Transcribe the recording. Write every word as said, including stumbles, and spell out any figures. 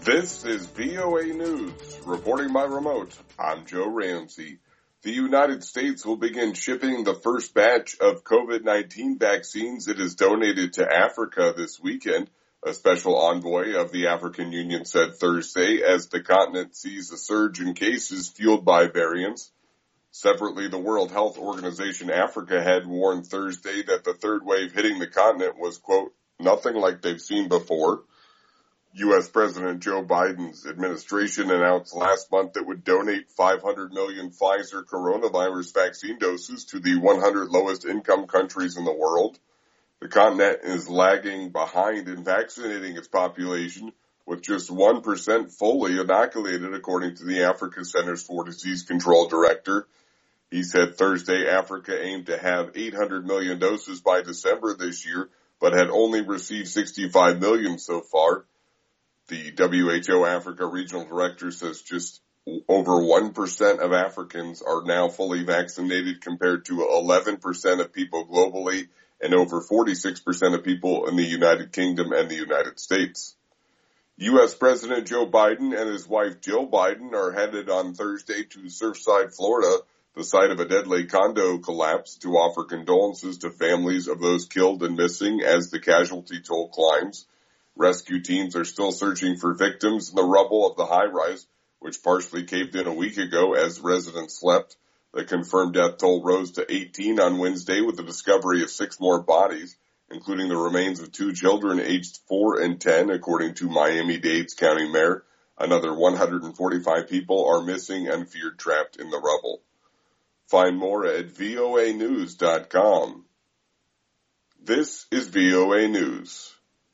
This is V O A News. Reporting by remote, I'm Joe Ramsey. The United States will begin shipping the first batch of COVID nineteen vaccines it has donated to Africa this weekend, a special envoy of the African Union said Thursday, as the continent sees a surge in cases fueled by variants. Separately, the World Health Organization Africa had warned Thursday that the third wave hitting the continent was, quote, nothing like they've seen before. U S President Joe Biden's administration announced last month it would donate five hundred million Pfizer coronavirus vaccine doses to the one hundred lowest income countries in the world. The continent is lagging behind in vaccinating its population, with just one percent fully inoculated, according to the Africa Centers for Disease Control director. He said Thursday Africa aimed to have eight hundred million doses by December this year, but had only received sixty-five million so far. The W H O Africa Regional Director says just over one percent of Africans are now fully vaccinated compared to eleven percent of people globally and over forty-six percent of people in the United Kingdom and the United States. U S President Joe Biden and his wife Jill Biden are headed on Thursday to Surfside, Florida, the site of a deadly condo collapse, to offer condolences to families of those killed and missing as the casualty toll climbs. Rescue teams are still searching for victims in the rubble of the high-rise, which partially caved in a week ago as residents slept. The confirmed death toll rose to eighteen on Wednesday with the discovery of six more bodies, including the remains of two children aged four and ten, according to Miami-Dade's county mayor. Another one hundred forty-five people are missing and feared trapped in the rubble. Find more at V O A news dot com. This is V O A News.